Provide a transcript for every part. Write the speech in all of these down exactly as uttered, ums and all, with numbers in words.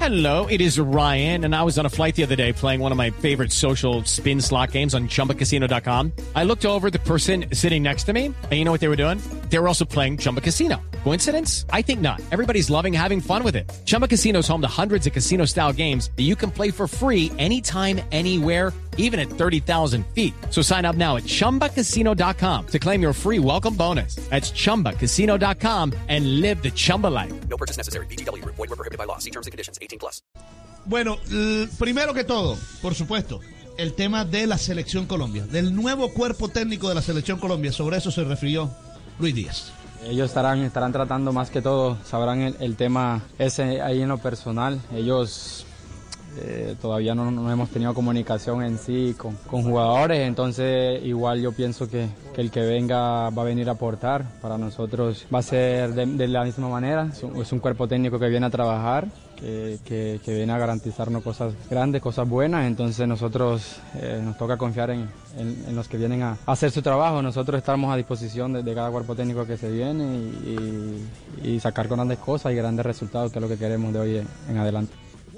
Hello, it is Ryan, and I was on a flight the other day playing one of my favorite social spin slot games on Chumba Casino dot com. I looked over at the person sitting next to me, and you know what they were doing? They were also playing Chumba Casino. Coincidence? I think not. Everybody's loving having fun with it. Chumba Casino is home to hundreds of casino-style games that you can play for free anytime, anywhere, even at thirty thousand feet. So sign up now at Chumba Casino dot com to claim your free welcome bonus. That's Chumba Casino dot com and live the Chumba life. No purchase necessary. V G W. Void where prohibited by law. See terms and conditions. eighteen plus. Bueno, l- primero que todo, por supuesto, el tema de la Selección Colombia, del nuevo cuerpo técnico de la Selección Colombia. Sobre eso se refirió Luis Díaz. Ellos estarán, estarán tratando más que todo, sabrán el, el tema ese ahí en lo personal. Ellos eh, todavía no, no hemos tenido comunicación en sí con, con jugadores, entonces igual yo pienso que, que el que venga va a venir a aportar. Para nosotros va a ser de, de la misma manera, es un, es un cuerpo técnico que viene a trabajar. Que, que, que viene a garantizarnos cosas grandes, cosas buenas, entonces nosotros eh, nos toca confiar en, en, en los que vienen a, a hacer su trabajo. Nosotros estamos a disposición de, de cada cuerpo técnico que se viene y, y, y sacar grandes cosas y grandes resultados, que es lo que queremos de hoy en, en adelante.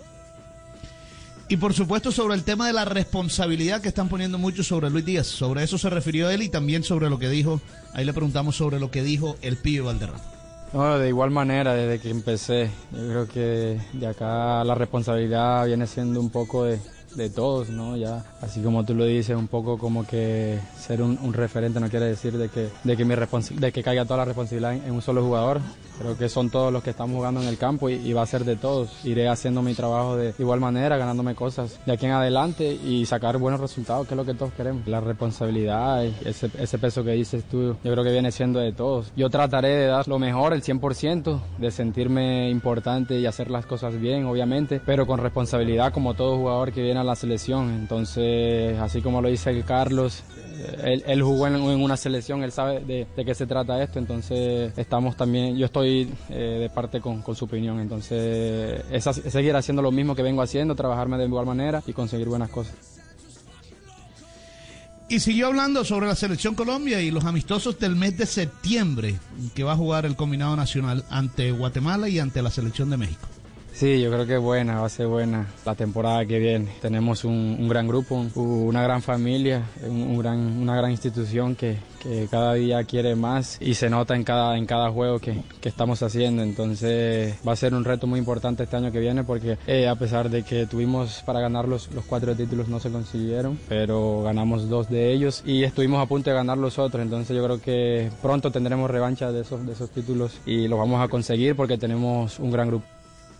Y por supuesto sobre el tema de la responsabilidad que están poniendo mucho sobre Luis Díaz. Sobre eso se refirió él y también sobre lo que dijo, ahí le preguntamos sobre lo que dijo el Pío Valderrama. No, de igual manera, desde que empecé, yo creo que de acá la responsabilidad viene siendo un poco de, de todos, ¿no? Ya, así como tú lo dices, un poco como que ser un, un referente no quiere decir de que, de que mi responsi- de que caiga toda la responsabilidad en, en un solo jugador. Creo que son todos los que estamos jugando en el campo y, y va a ser de todos. Iré haciendo mi trabajo de igual manera, ganándome cosas de aquí en adelante y sacar buenos resultados, que es lo que todos queremos. La responsabilidad, ese, ese peso que dices tú, yo creo que viene siendo de todos. Yo trataré de dar lo mejor, el cien por ciento, de sentirme importante y hacer las cosas bien, obviamente, pero con responsabilidad como todo jugador que viene a la selección. Entonces, así como lo dice el Carlos, Él, él jugó en, en una selección, él sabe de, de qué se trata esto, entonces estamos también, yo estoy eh, de parte con, con su opinión, entonces es, es seguir haciendo lo mismo que vengo haciendo, trabajarme de igual manera y conseguir buenas cosas. Y siguió hablando sobre la Selección Colombia y los amistosos del mes de septiembre, que va a jugar el combinado nacional ante Guatemala y ante la Selección de México. Sí, yo creo que es buena, va a ser buena la temporada que viene. Tenemos un, un gran grupo, un, una gran familia, un, un gran, una gran institución que, que cada día quiere más y se nota en cada, en cada juego que, que estamos haciendo. Entonces va a ser un reto muy importante este año que viene porque eh, a pesar de que tuvimos para ganar los, los cuatro títulos no se consiguieron, pero ganamos dos de ellos y estuvimos a punto de ganar los otros. Entonces yo creo que pronto tendremos revancha de esos, de esos títulos y los vamos a conseguir porque tenemos un gran grupo.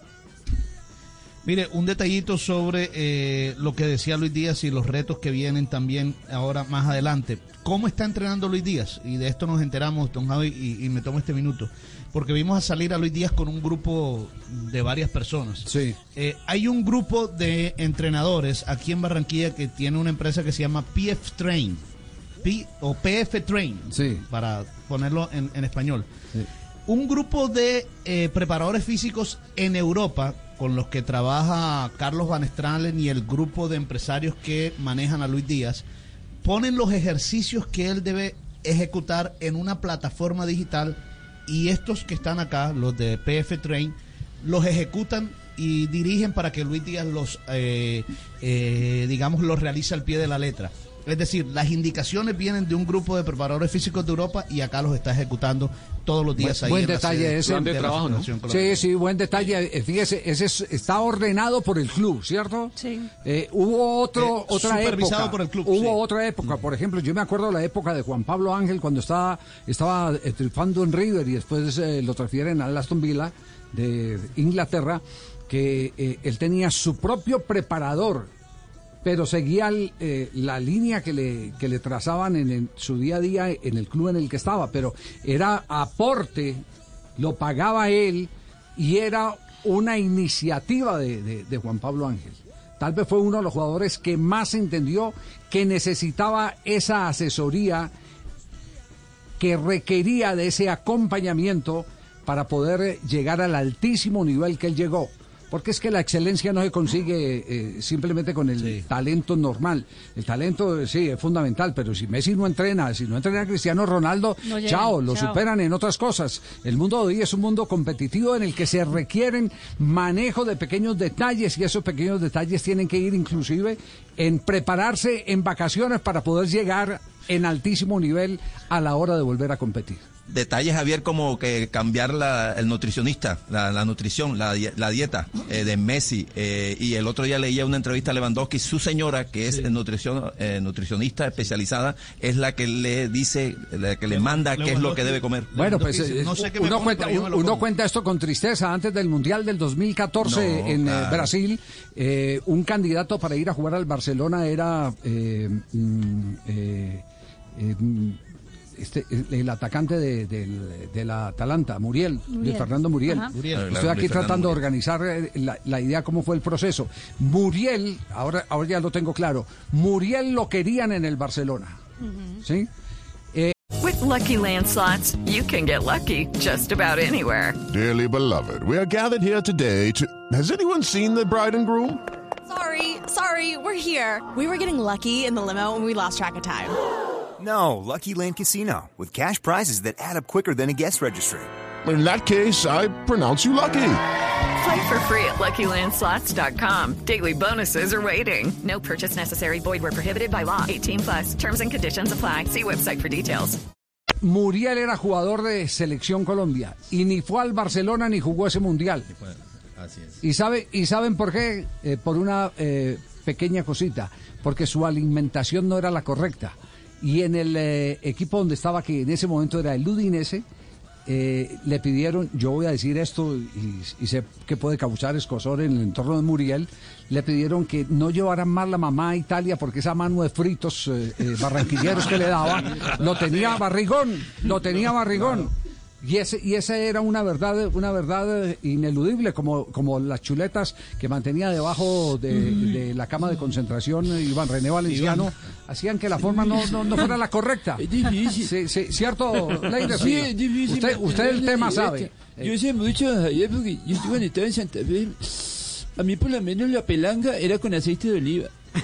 Mire, un detallito sobre eh, lo que decía Luis Díaz y los retos que vienen también ahora más adelante. ¿Cómo está entrenando Luis Díaz? Y de esto nos enteramos, don Javi, y, y me tomo este minuto, porque vimos a salir a Luis Díaz con un grupo de varias personas. Sí. Eh, hay un grupo de entrenadores aquí en Barranquilla que tiene una empresa que se llama P F Train, P, o P F Train, sí, para ponerlo en, en español. Sí. Un grupo de eh, preparadores físicos en Europa con los que trabaja Carlos Van Stralen y el grupo de empresarios que manejan a Luis Díaz, ponen los ejercicios que él debe ejecutar en una plataforma digital y estos que están acá, los de P F Train, los ejecutan y dirigen para que Luis Díaz los, eh, eh, digamos, los realice al pie de la letra. Es decir, las indicaciones vienen de un grupo de preparadores físicos de Europa y acá los está ejecutando todos los días. Buen, ahí buen en detalle la ese. de trabajo, ¿no? Sí, sí, buen detalle. Fíjese, ese es, está ordenado por el club, ¿cierto? Sí. Eh, hubo otro, Eh, otra supervisado época. por el club, hubo sí. otra época. Por ejemplo, yo me acuerdo de la época de Juan Pablo Ángel cuando estaba, estaba eh, triunfando en River y después eh, lo transfieren al Aston Villa de Inglaterra, que eh, él tenía su propio preparador, pero seguía el, eh, la línea que le, que le trazaban en, en su día a día en el club en el que estaba, pero era aporte, lo pagaba él y era una iniciativa de, de, de Juan Pablo Ángel. Tal vez fue uno de los jugadores que más entendió que necesitaba esa asesoría, que requería de ese acompañamiento para poder llegar al altísimo nivel que él llegó. porque es que la excelencia no se consigue eh, simplemente con el sí. talento normal. El talento, sí, es fundamental, pero si Messi no entrena, si no entrena a Cristiano Ronaldo, no llega, chao, lo chao. superan en otras cosas. El mundo de hoy es un mundo competitivo en el que se requieren manejo de pequeños detalles, y esos pequeños detalles tienen que ir inclusive en prepararse en vacaciones para poder llegar en altísimo nivel a la hora de volver a competir. Detalles, Javier, como que cambiar la, el nutricionista, la, la nutrición, la, la dieta eh, de Messi. Eh, y el otro día leía una entrevista a Lewandowski, su señora, que es sí. nutrición, eh, nutricionista especializada, es la que le dice, la que le, le manda qué es lo que debe comer. Bueno, pues eh, no sé uno, cuenta, uno cuenta esto con tristeza. Antes del Mundial del dos mil catorce no, en claro. eh, Brasil, eh, un candidato para ir a jugar al Barcelona era... Eh, mm, eh, eh, Este, el atacante de, de, de la Atalanta, Muriel, Muriel. de Fernando Muriel. Muriel. Estoy aquí tratando de organizar la, la idea cómo fue el proceso. Muriel, ahora, ahora ya lo tengo claro, Muriel lo querían en el Barcelona. Uh-huh. ¿Sí? Eh, With Lucky Land Slots, you can get lucky just about anywhere. Dearly beloved, we are gathered here today to... Has anyone seen the bride and groom? Sorry, sorry, we're here. We were getting lucky in the limo and we lost track of time. No, Lucky Land Casino, with cash prizes that add up quicker than a guest registry. In that case, I pronounce you lucky. Play for free at Lucky Land Slots dot com. Daily bonuses are waiting. No purchase necessary. Void where prohibited by law. eighteen plus. Terms and conditions apply. See website for details. Muriel era jugador de Selección Colombia y ni fue al Barcelona ni jugó ese mundial. Así es. ¿Y, sabe, y saben por qué? Eh, por una eh, pequeña cosita. Porque su alimentación no era la correcta. Y en el eh, equipo donde estaba, que en ese momento era el Udinese, eh, le pidieron, yo voy a decir esto y, y sé que puede causar escozor en el entorno de Muriel, le pidieron que no llevaran más la mamá a Italia porque esa mano de fritos eh, eh, barranquilleros que le daba, lo tenía barrigón, lo tenía barrigón. Y ese y esa era una verdad una verdad ineludible, como como las chuletas que mantenía debajo de, de la cama de concentración Iván René Valenciano, Iván. Hacían que la forma no, no, no fuera la correcta. Es difícil. Sí, sí, ¿cierto, Leire? Sí, es difícil. Usted, usted el tema sabe. Yo sé mucho, Javier, porque yo cuando estaba en Santa Fe, a mí por lo menos la pelanga era con aceite de oliva.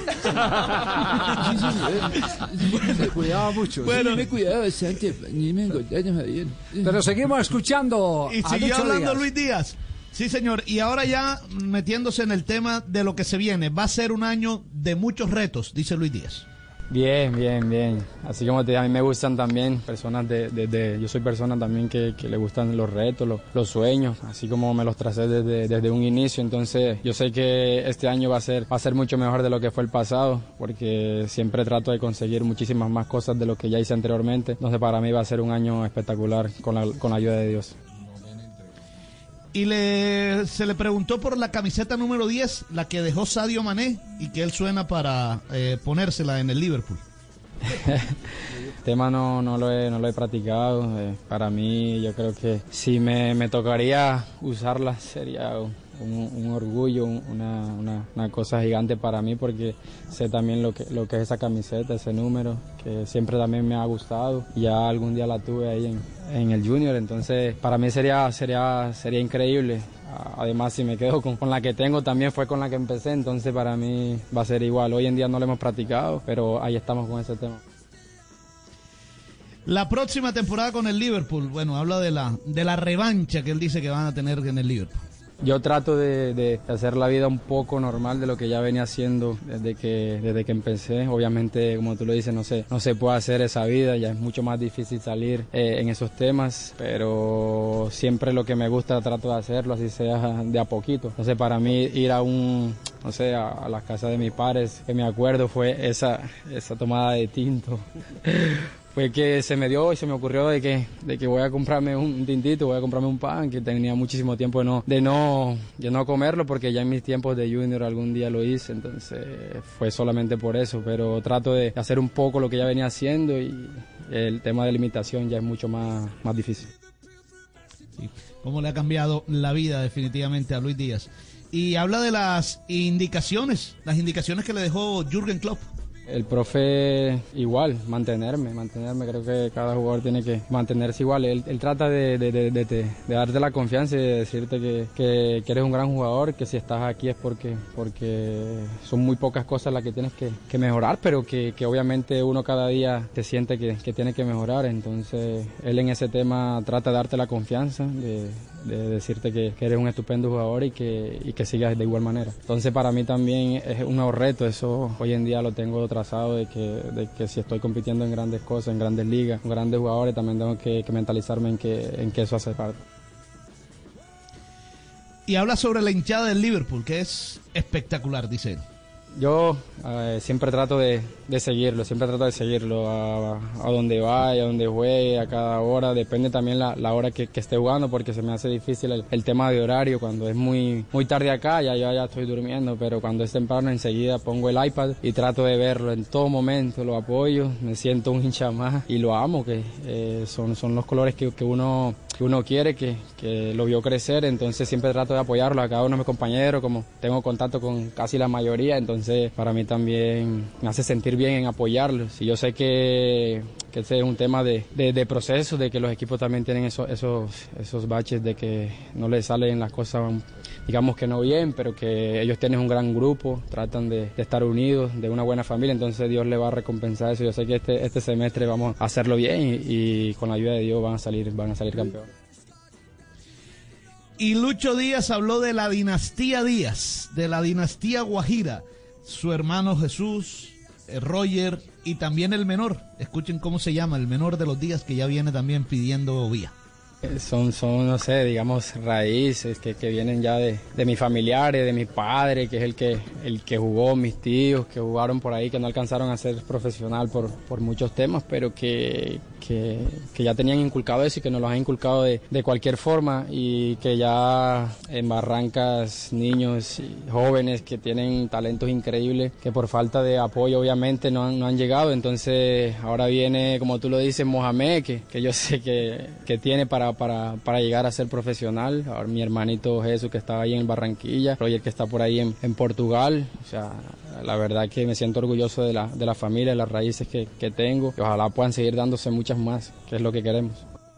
Se cuidaba mucho. Bueno, sí, me cuidaba bastante. Ni me engordaron, Javier. Pero seguimos escuchando. Y siguió hablando Díaz. Luis Díaz. Sí, señor. Y ahora ya metiéndose en el tema de lo que se viene. Va a ser un año de muchos retos, dice Luis Díaz. Bien, bien, bien. Así como te digo, a mí me gustan también personas de, de, de yo soy persona también que, que le gustan los retos, los, los sueños, así como me los tracé desde, desde un inicio. Entonces yo sé que este año va a ser, va a ser mucho mejor de lo que fue el pasado, porque siempre trato de conseguir muchísimas más cosas de lo que ya hice anteriormente. Entonces para mí va a ser un año espectacular con la, con la ayuda de Dios. Y le, se le preguntó por la camiseta número diez, la que dejó Sadio Mané, y que él suena para eh, ponérsela en el Liverpool. El tema no, no, lo he, no lo he practicado. Eh, para mí, yo creo que si me, me tocaría usarla sería un, un orgullo, una, una, una cosa gigante para mí, porque sé también lo que, lo que es esa camiseta, ese número, que siempre también me ha gustado. Ya algún día la tuve ahí en, en el Junior, entonces para mí sería, sería, sería increíble. Además, si me quedo con, con la que tengo, también fue con la que empecé, entonces para mí va a ser igual. Hoy en día no lo hemos practicado, pero ahí estamos con ese tema. La próxima temporada con el Liverpool, bueno, habla de la, de la revancha que él dice que van a tener en el Liverpool. Yo trato de, de hacer la vida un poco normal de lo que ya venía haciendo desde que desde que empecé. Obviamente, como tú lo dices, no sé, no se puede hacer esa vida, ya es mucho más difícil salir eh, en esos temas, pero siempre lo que me gusta trato de hacerlo, así sea de a poquito. Entonces, para mí ir a un, no sé, a, a las casas de mis padres, que me acuerdo fue esa, esa tomada de tinto. Fue que se me dio y se me ocurrió de que, de que voy a comprarme un tintito, voy a comprarme un pan, que tenía muchísimo tiempo de no, de no, de no comerlo, porque ya en mis tiempos de junior algún día lo hice, entonces fue solamente por eso, pero trato de hacer un poco lo que ya venía haciendo y el tema de limitación ya es mucho más, más difícil. Sí. ¿Cómo le ha cambiado la vida definitivamente a Luis Díaz? Y habla de las indicaciones, las indicaciones que le dejó Jürgen Klopp El profe igual, mantenerme, mantenerme. Creo que cada jugador tiene que mantenerse igual. Él, él trata de, de, de, de, de darte la confianza y de decirte que, que, que eres un gran jugador, que si estás aquí es porque, porque son muy pocas cosas las que tienes que, que mejorar, pero que, que obviamente uno cada día te siente que, que tiene que mejorar. Entonces él en ese tema trata de darte la confianza, de, de decirte que, que eres un estupendo jugador y que, y que sigas de igual manera. Entonces para mí también es un nuevo reto, eso hoy en día lo tengo trazado, de que, de que si estoy compitiendo en grandes cosas, en grandes ligas, con grandes jugadores, también tengo que, que mentalizarme en que, en que eso hace parte. Y habla sobre la hinchada del Liverpool, que es espectacular, dice él. Yo eh, siempre trato de, de seguirlo, siempre trato de seguirlo a, a donde vaya, a donde juegue, a cada hora. Depende también la, la hora que, que esté jugando, porque se me hace difícil el, el tema de horario. Cuando es muy muy tarde acá, ya yo ya estoy durmiendo, pero cuando es temprano enseguida pongo el iPad y trato de verlo en todo momento, lo apoyo, me siento un hincha más y lo amo, que eh, son, son los colores que, que uno que uno quiere, que, que lo vio crecer, entonces siempre trato de apoyarlo a cada uno de mis compañeros, como tengo contacto con casi la mayoría, entonces para mí también me hace sentir bien en apoyarlos. Y yo sé que, que ese es un tema de, de, de proceso, de que los equipos también tienen esos, esos, esos baches de que no les salen las cosas, digamos que no bien, pero que ellos tienen un gran grupo, tratan de, de estar unidos, de una buena familia, entonces Dios le va a recompensar eso. Yo sé que este, este semestre vamos a hacerlo bien y, y con la ayuda de Dios van a salir, van a salir campeones. Y Lucho Díaz habló de la dinastía Díaz, de la dinastía Guajira, su hermano Jesús, eh, Roger y también el menor. Escuchen cómo se llama, el menor de los Díaz, que ya viene también pidiendo vía. Son, son, no sé, digamos, raíces que, que vienen ya de, de mis familiares, de mi padre, que es el que, el que jugó, mis tíos, que jugaron por ahí, que no alcanzaron a ser profesional por, por muchos temas, pero que, que, que ya tenían inculcado eso y que nos lo han inculcado de, de cualquier forma, y que ya en Barrancas, niños y jóvenes que tienen talentos increíbles, que por falta de apoyo obviamente no han, no han llegado. Entonces ahora viene, como tú lo dices, Mohamed, que, que yo sé que, que tiene para Para, para llegar a ser profesional. Ahora mi hermanito Jesús, que está ahí en Barranquilla, Roger, que está por ahí en, en Portugal. O sea, la verdad que me siento orgulloso de la, de la familia, de las raíces que, que tengo, y ojalá puedan seguir dándose muchas más, que es lo que queremos.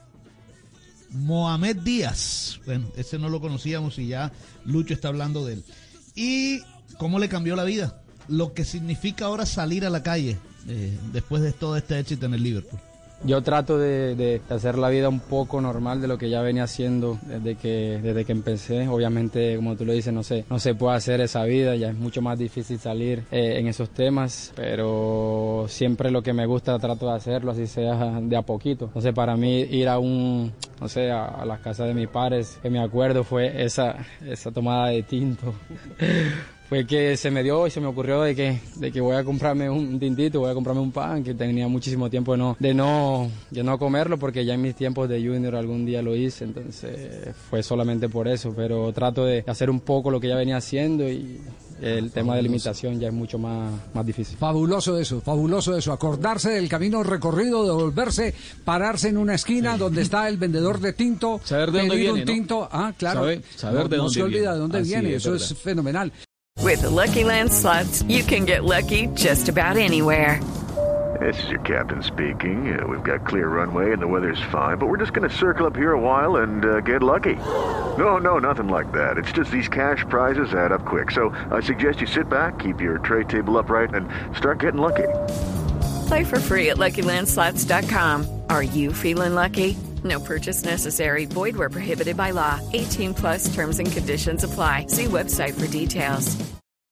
Mohamed Díaz, bueno, ese no lo conocíamos y ya Lucho está hablando de él. Y cómo le cambió la vida, lo que significa ahora salir a la calle eh, después de todo este éxito en el Liverpool. Yo trato de, de hacer la vida un poco normal de lo que ya venía haciendo desde que desde que empecé. Obviamente, como tú lo dices, no sé, no se puede hacer esa vida, ya es mucho más difícil salir eh, en esos temas, pero siempre lo que me gusta trato de hacerlo, así sea de a poquito. Entonces, para mí ir a un, no sé, a, a las casas de mis padres, que me acuerdo fue esa, esa tomada de tinto. Fue que se me dio y se me ocurrió de que, de que voy a comprarme un tintito, voy a comprarme un pan, que tenía muchísimo tiempo de no, de no, de no comerlo, porque ya en mis tiempos de junior algún día lo hice, entonces fue solamente por eso, pero trato de hacer un poco lo que ya venía haciendo, y el tema de limitación ya es mucho más, más difícil. Fabuloso eso, fabuloso eso, acordarse del camino recorrido, de volverse, pararse en una esquina sí. donde está el vendedor de tinto, saber de dónde viene, un ¿no? tinto, ah, claro, saber, saber no, de no dónde se olvida viene. de dónde Así viene, es, eso verdad. es fenomenal. With the Lucky Land Slots, you can get lucky just about anywhere. This is your captain speaking. Uh, we've got clear runway and the weather's fine, but we're just going to circle up here a while and uh, get lucky. No, no, nothing like that. It's just these cash prizes add up quick. So I suggest you sit back, keep your tray table upright, and start getting lucky. Play for free at Lucky Land Slots dot com. Are you feeling lucky? No purchase necessary. Void where prohibited by law. eighteen plus terms and conditions apply. See website for details.